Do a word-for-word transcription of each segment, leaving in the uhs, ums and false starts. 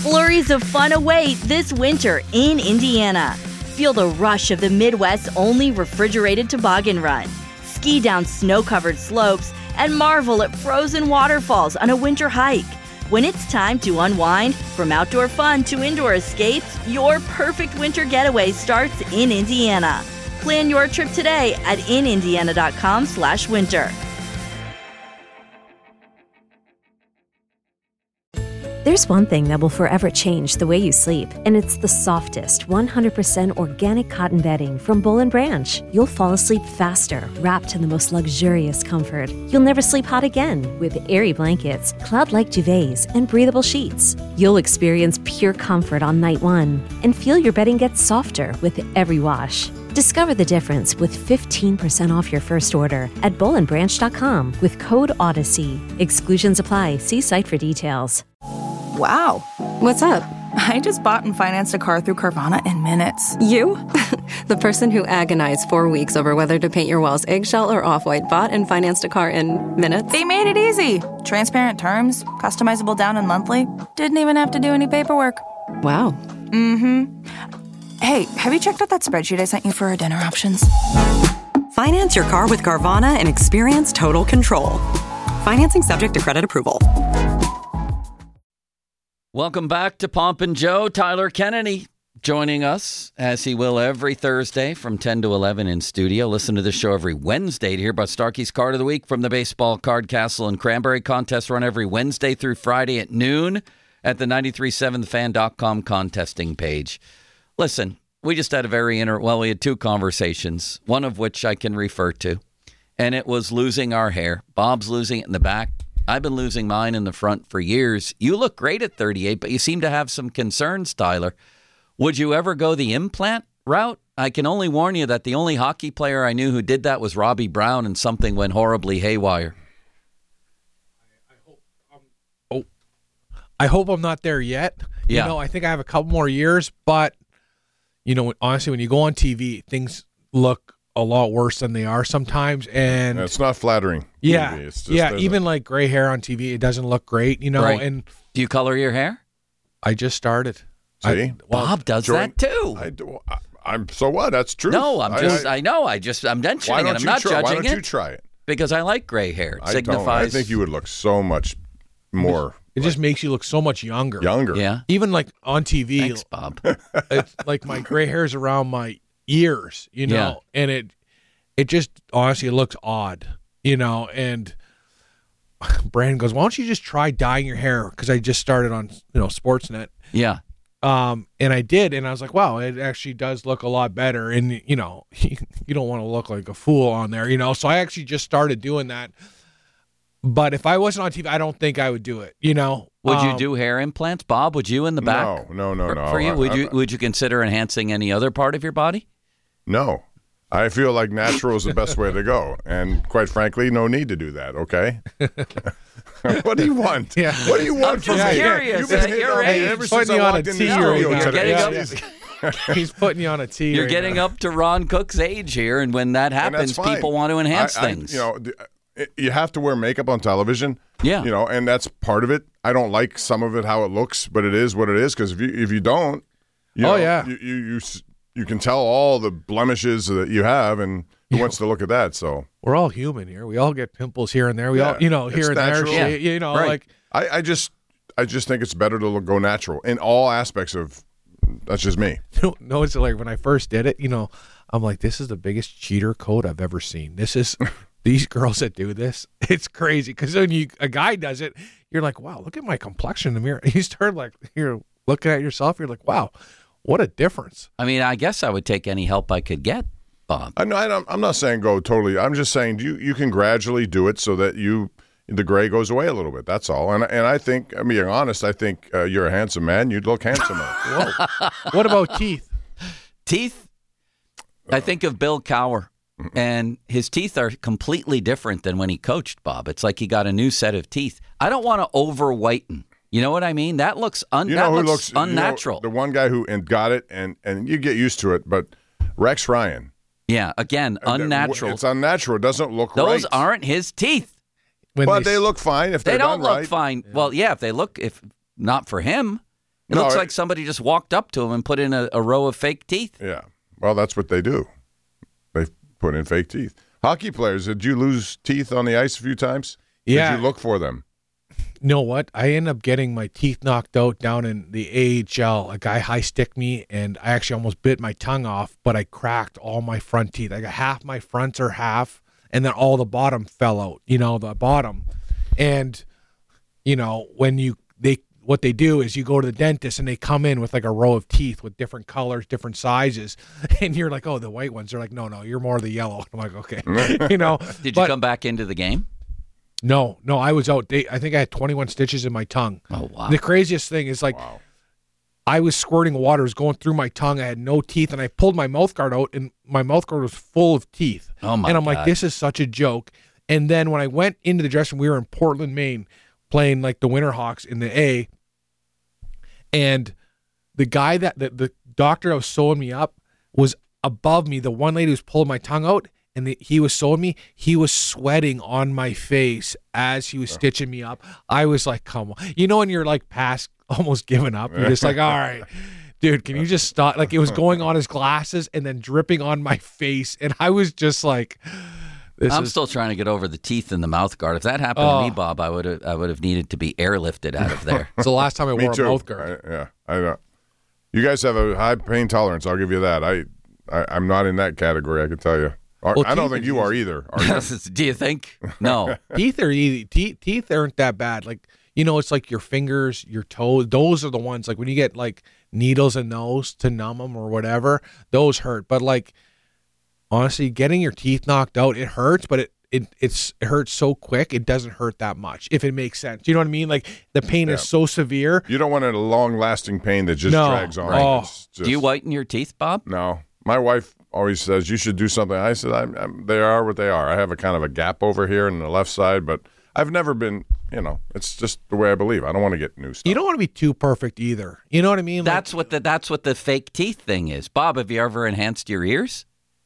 Flurries of fun await this winter in Indiana. Feel the rush of the Midwest's only refrigerated toboggan run. Ski down snow-covered slopes and marvel at frozen waterfalls on a winter hike. When it's time to unwind, from outdoor fun to indoor escapes, your perfect winter getaway starts in Indiana. Plan your trip today at in indiana dot com slash winter. There's one thing that will forever change the way you sleep, and it's the softest, one hundred percent organic cotton bedding from Boll and Branch. You'll fall asleep faster, wrapped in the most luxurious comfort. You'll never sleep hot again with airy blankets, cloud-like duvets, and breathable sheets. You'll experience pure comfort on night one and feel your bedding gets softer with every wash. Discover the difference with fifteen percent off your first order at boll and branch dot com with code Odyssey. Exclusions apply. See site for details. Wow. What's up? I just bought and financed a car through Carvana in minutes. You? The person who agonized four weeks over whether to paint your walls eggshell or off-white bought and financed a car in minutes? They made it easy. Transparent terms, customizable down and monthly. Didn't even have to do any paperwork. Wow. Mm-hmm. Hey, have you checked out that spreadsheet I sent you for our dinner options? Finance your car with Carvana and experience total control. Financing subject to credit approval. Welcome back to Pomp and Joe. Tyler Kennedy joining us, as he will every Thursday from ten to eleven in studio. Listen to the show every Wednesday to hear about Starkey's Card of the Week from the Baseball Card Castle and Cranberry Contest, run every Wednesday through Friday at noon at the ninety-three point seven the fan dot com contesting page. Listen, we just had a very inter... Well, we had two conversations, one of which I can refer to, and it was losing our hair. Bob's losing it in the back. I've been losing mine in the front for years. You look great at thirty-eight, but you seem to have some concerns, Tyler. Would you ever go the implant route? I can only warn you that the only hockey player I knew who did that was Robbie Brown, and something went horribly haywire. I, I hope I'm, oh, I hope I'm not there yet. Yeah. You know, I think I have a couple more years, but you know, honestly, when you go on T V, things look a lot worse than they are sometimes, and it's not flattering. Yeah, it's just, yeah. Even like gray hair on T V, it doesn't look great, you know. Right. And do you color your hair? I just started. See, I, well, Bob does join, that too. I do. I, I'm so what? That's true. No, I'm just. I, I, I know. I just. I'm mentioning it. I'm not try, judging why don't it. you try it? Because I like gray hair. It I signifies. Don't. I think you would look so much more. It like, just makes you look so much younger. Younger. Yeah. Even like on T V. Thanks, Bob. It's like my gray hair's around my ears, you know, Yeah. and it it just honestly it looks odd, you know. And Brandon goes, "Why don't you just try dyeing your hair?" Because I just started on you know Sportsnet. Yeah. Um, and I did, and I was like, "Wow, it actually does look a lot better." And you know, you don't want to look like a fool on there, you know. So I actually just started doing that. But if I wasn't on T V, I don't think I would do it. You know, Would um, you do hair implants, Bob? Would you in the back? No, no, no, for, no. For you, I, would I, you would you consider enhancing any other part of your body? No. I feel like natural is the best way to go. And quite frankly, no need to do that, okay? What do you want? Yeah. What do you want I'm from just me? curious. You've been At hitting your on me age. ever He's since putting I you on walked a in the tee studio right now. today. You're getting Yeah. He's putting you on a tee. You're right getting now. up to Ron Cook's age here, and when that And that's happens, fine. people want to enhance I- I- things. You know, the- you have to wear makeup on television. Yeah. You know, and that's part of it. I don't like some of it how it looks, but it is what it is. Because if you if you don't, you Oh, know, yeah. you, you you s- you can tell all the blemishes that you have, and who Yeah. wants to look at that? So We're all human here. We all get pimples here and there. We Yeah, all, you know, it's here and natural. there. Yeah. You know, Right. like I, I just I just think it's better to look, go natural in all aspects of. That's just me. no, no, it's like when I first did it, you know, I'm like, this is the biggest cheater code I've ever seen. This is these girls that do this. It's crazy because when you a guy does it, you're like, wow, look at my complexion in the mirror. You start like you're looking at yourself. You're like, wow, what a difference. I mean, I guess I would take any help I could get, Bob. I know I don't, I'm not saying go totally. I'm just saying you you can gradually do it so that you the gray goes away a little bit. That's all. And and I think, I mean, being honest, I think uh, you're a handsome man. You'd look handsomer. Whoa. What about teeth? Teeth? I think of Bill Cowher, and his teeth are completely different than when he coached, Bob. It's like he got a new set of teeth. I don't want to over whiten. You know what I mean? That looks un- You that know who looks looks unnatural. You know, the one guy who and got it, and and you get used to it, but Rex Ryan. Yeah, again, unnatural. It's unnatural. It doesn't look Those right. aren't his teeth. When But they, they look fine if They they're don't done look right. fine. Well, yeah, if they look, if not for him, It No, looks it- like somebody just walked up to him and put in a, a row of fake teeth. Yeah. Well, that's what they do. They put in fake teeth. Hockey players, did you lose teeth on the ice a few times? Yeah. Did you look for them? You know what? I ended up getting my teeth knocked out down in the A H L. A guy high stick me, and I actually almost bit my tongue off, but I cracked all my front teeth. I got half my fronts or half, and then all the bottom fell out, you know, the bottom. And, you know, when you, they, what they do is you go to the dentist and they come in with like a row of teeth with different colors, different sizes. And you're like, oh, the white ones. They're like, no, no, you're more the yellow. I'm like, okay. you know, Did you but- come back into the game? No, no, I was out. They, I think I had twenty-one stitches in my tongue. Oh, wow. The craziest thing is like Wow. I was squirting water, it was going through my tongue. I had no teeth, and I pulled my mouth guard out, and my mouth guard was full of teeth. Oh, my And I'm like, God. this is such a joke. And then when I went into the dressing room, we were in Portland, Maine, playing like the Winterhawks in the A, and the guy that the, the doctor that was sewing me up was above me. The one lady who was pulling my tongue out, and the, he was sewing me. He was sweating on my face as he was stitching me up. I was like, come on. You know when you're like past almost giving up? You're just like, all right, dude, can you just stop? Like it was going on his glasses and then dripping on my face. And I was just like, this I'm is still trying to get over the teeth in the mouth guard. If that happened to me, Oh. Bob, I would have I would have needed to be airlifted out of there. it's the last time I Me wore too. a mouth guard. I, yeah, I know. You guys have a high pain tolerance. I'll give you that. I, I I'm not in that category. I can tell you. Are- Well, I don't teeth think is you are easy. either. Are you? Do you think? No. Teeth are easy. Teeth, teeth aren't that bad. Like, you know, it's like your fingers, your toes. Those are the ones, like when you get like needles in those to numb them or whatever, those hurt. But like, honestly, getting your teeth knocked out, it hurts, but it, it it's it hurts so quick, it doesn't hurt that much, if it makes sense. You know what I mean? Like the pain Yeah. is so severe. You don't want a long-lasting pain that just No. drags on. Oh. It's Do you just- whiten your teeth, Bob? No. My wife always says you should do something. I said I'm, I'm, they are what they are. I have a kind of a gap over here on the left side, but I've never been. You know, it's just the way I believe. I don't want to get new stuff. You don't want to be too perfect either. You know what I mean? Like, That's what the that's what the fake teeth thing is. Bob, have you ever enhanced your ears?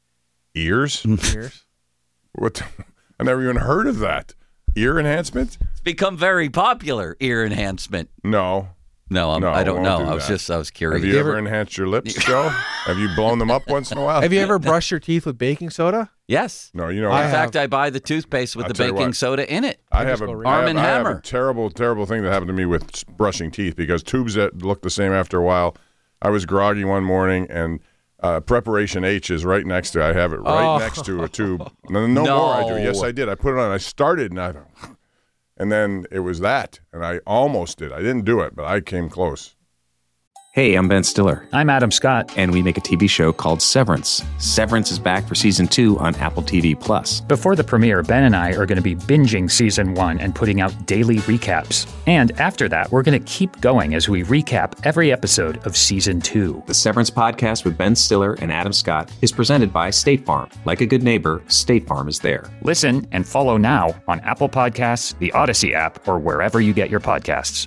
Ears? Ears. What? I never even heard of that. Ear enhancement? It's become very popular, ear enhancement. No. No, I'm, No, I don't won't know. do I was that. just I was curious. Have you ever enhanced your lips, Joe? Have you blown them up once in a while? Have you ever brushed your teeth with baking soda? Yes. No, you know. In I have- fact, I buy the toothpaste with I'll the tell you baking what. soda in it. I have a, go I Arm have, and I have Hammer. a terrible, terrible thing that happened to me with s- brushing teeth because tubes that look the same after a while. I was groggy one morning and uh, preparation H is right next to. I have it right Oh. next to a tube. No, no, more. I do. Yes, No. I did. I put it on. I started and I, and then it was that, and I almost did. I didn't do it, but I came close. Hey, I'm Ben Stiller, I'm Adam Scott. and we make a T V show called Severance. Severance is back for season two on Apple T V Plus. Before the premiere, Ben and I are going to be binging season one and putting out daily recaps. And after that, we're going to keep going as we recap every episode of season two. The Severance podcast with Ben Stiller and Adam Scott is presented by State Farm. Like a good neighbor, State Farm is there. Listen and follow now on Apple Podcasts, the Odyssey app, or wherever you get your podcasts.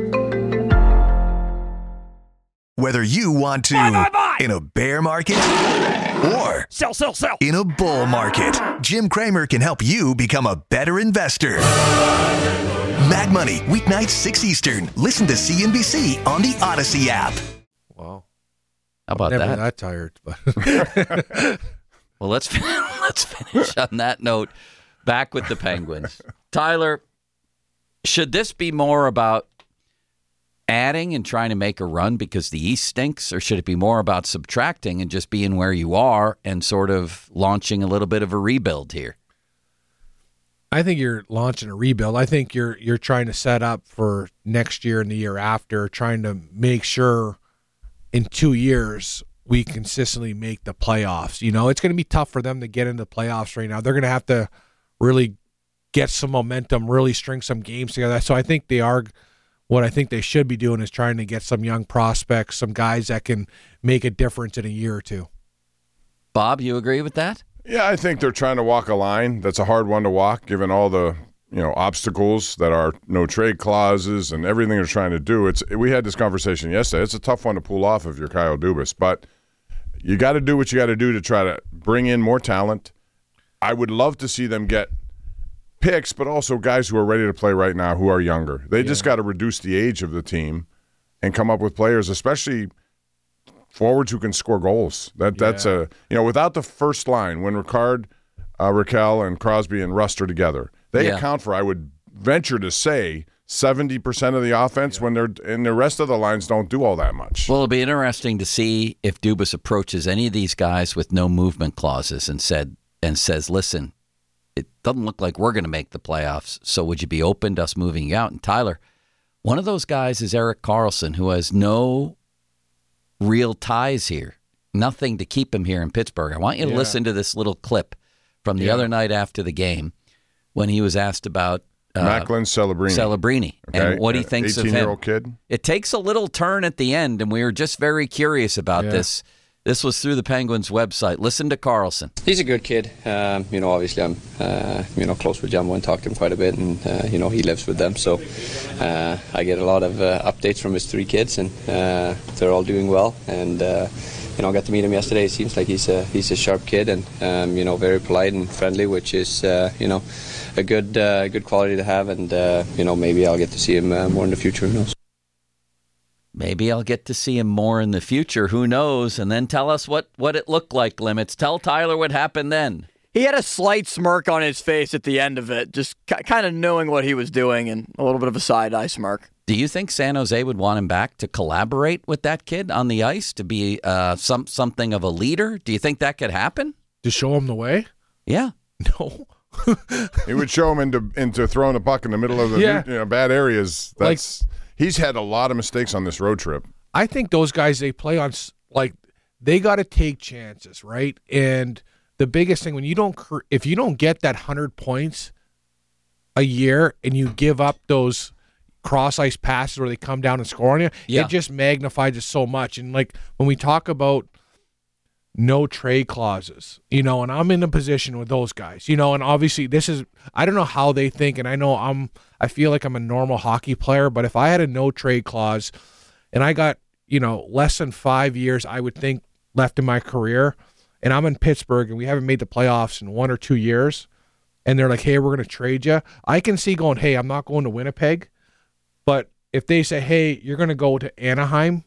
Whether you want to in a bear market or Sell, sell, sell. in a bull market, Jim Cramer can help you become a better investor. Mad Money, weeknights six Eastern. Listen to C N B C on the Odyssey app. Wow. How about Never that? that tired. But Well, let's let's finish on that note. Back with the Penguins, Tyler. Should this be more about adding and trying to make a run because the East stinks, or should it be more about subtracting and just being where you are and sort of launching a little bit of a rebuild here? I think you're launching a rebuild. I think you're you're trying to set up for next year and the year after, trying to make sure in two years we consistently make the playoffs. You know, it's going to be tough for them to get into the playoffs right now. They're going to have to really get some momentum, really string some games together. So I think they are. What I think they should be doing is trying to get some young prospects, some guys that can make a difference in a year or two. Bob, you agree with that? Yeah, I think they're trying to walk a line. That's a hard one to walk, given all the you know obstacles that are no trade clauses and everything they're trying to do. It's we had this conversation yesterday. It's a tough one to pull off if you're Kyle Dubas, but you got to do what you got to do to try to bring in more talent. I would love to see them get picks, but also guys who are ready to play right now who are younger. They Yeah. just got to reduce the age of the team and come up with players, especially forwards who can score goals. That Yeah. That's a, you know, without the first line, when Ricard, uh, Raquel, and Crosby and Rust are together, they Yeah. account for, I would venture to say, seventy percent of the offense when they're, and the rest of the lines don't do all that much. Well, it'll be interesting to see if Dubas approaches any of these guys with no movement clauses and said and says, listen, it doesn't look like we're going to make the playoffs, so would you be open to us moving you out? And Tyler, one of those guys is Erik Karlsson, who has no real ties here, nothing to keep him here in Pittsburgh. I want you to Yeah. listen to this little clip from the Yeah. other night after the game when he was asked about uh, Macklin Celebrini. Celebrini Okay. and what he Uh, thinks of him. eighteen-year-old kid. It takes a little turn at the end, and we were just very curious about Yeah. this. This was through the Penguins website. Listen to Karlsson. He's a good kid. Um, you know, obviously I'm, uh, you know, close with Jumbo and talked to him quite a bit, and uh, you know, he lives with them, so uh, I get a lot of uh, updates from his three kids, and uh, they're all doing well. And uh, you know, I got to meet him yesterday. It seems like he's a he's a sharp kid, and um, you know, very polite and friendly, which is uh, you know, a good uh, good quality to have. And uh, you know, maybe I'll get to see him uh, more in the future. Who knows? Maybe I'll get to see him more in the future. Who knows? And then tell us what, what it looked like, Limits. Tell Tyler what happened then. He had a slight smirk on his face at the end of it, just k- kind of knowing what he was doing and a little bit of a side-eye smirk. Do you think San Jose would want him back to collaborate with that kid on the ice, to be uh, some something of a leader? Do you think that could happen? To show him the way? Yeah. No. He would show him into into throwing the puck in the middle of the Yeah. you know, bad areas. That's he's had a lot of mistakes on this road trip. I think those guys, they play on, s- like, they got to take chances, right? And the biggest thing, when you don't, cr- if you don't get that one hundred points a year and you give up those cross ice passes where they come down and score on you, Yeah. it just magnifies it so much. And like when we talk about no trade clauses, you know, and I'm in a position with those guys, you know, and obviously this is, I don't know how they think, and I know I'm, I feel like I'm a normal hockey player, but if I had a no trade clause and I got, you know, less than five years, I would think, left in my career, and I'm in Pittsburgh and we haven't made the playoffs in one or two years, and they're like, hey, we're going to trade you, I can see going, hey, I'm not going to Winnipeg. But if they say, hey, you're going to go to Anaheim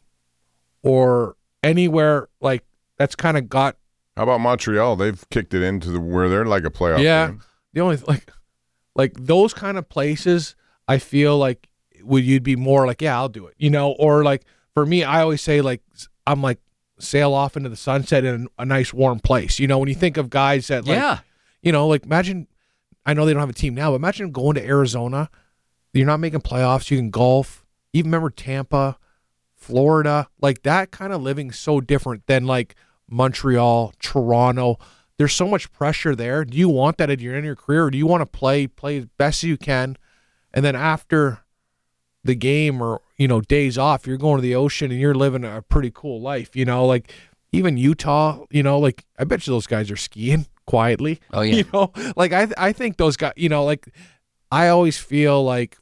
or anywhere like that's kind of got. How about Montreal? They've kicked it into the where they're like a playoff Yeah. team. The only like like those kind of places, I feel like would you'd be more like, yeah, I'll do it. You know, or like for me, I always say like I'm like sail off into the sunset in a nice warm place. You know, when you think of guys that like, Yeah. you know, like imagine, I know they don't have a team now, but imagine going to Arizona. You're not making playoffs. You can golf. Even remember Tampa, Florida, like that kind of living so different than like Montreal, Toronto. There's so much pressure there. Do you want that at your end of your career, or do you want to play play as best as you can, and then after the game or you know days off, you're going to the ocean and you're living a pretty cool life. You know, like even Utah. You know, like I bet you those guys are skiing quietly. Oh yeah. You know, like I I think those guys. You know, like I always feel like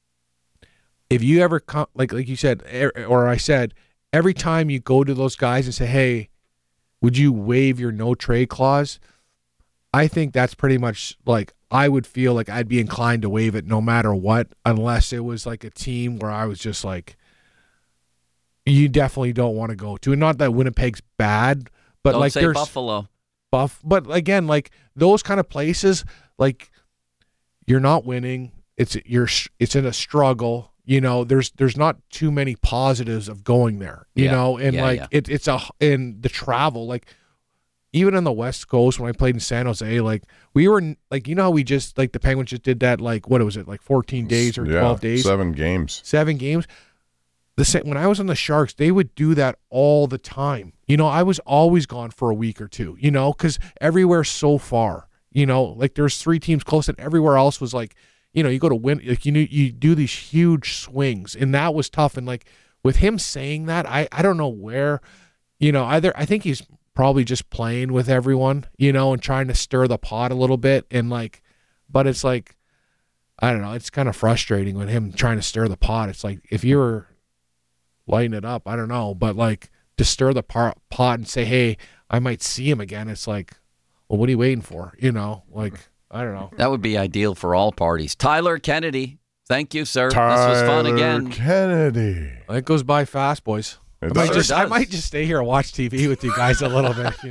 if you ever come, like like you said, er- or I said, every time you go to those guys and say, hey, would you waive your no trade clause? I think that's pretty much like I would feel like I'd be inclined to waive it no matter what, unless it was like a team where I was just like, you definitely don't want to go to. And not that Winnipeg's bad, but Don't like say there's Buffalo. Buff, but again, like those kind of places, like you're not winning. It's you're it's in a struggle. You know, there's there's not too many positives of going there. You Yeah. know, and Yeah, like yeah. it it's a in the travel, like even on the West Coast when I played in San Jose, like we were in- like you know how we just like the Penguins just did that like what was it like fourteen days or Yeah, twelve days, seven games. seven games. The sa- when I was on the Sharks, they would do that all the time. You know, I was always gone for a week or two. You know, because everywhere's so far. You know, like there's three teams close, and everywhere else was like, you know, you go to win, like you know, you do these huge swings, and that was tough. And like with him saying that, I I don't know where, you know, either I think he's probably just playing with everyone, you know, and trying to stir the pot a little bit, and like, but it's like, I don't know, it's kind of frustrating with him trying to stir the pot. It's like if you were lighting it up, I don't know, but like to stir the pot pot and say, hey, I might see him again. It's like, well, what are you waiting for? You know, like I don't know. That would be ideal for all parties. Tyler Kennedy, Thank you, sir. Tyler this was fun again. Kennedy. It goes by fast, boys. It I might, does. just, It I does. might just stay here and watch T V with you guys a little bit. You know?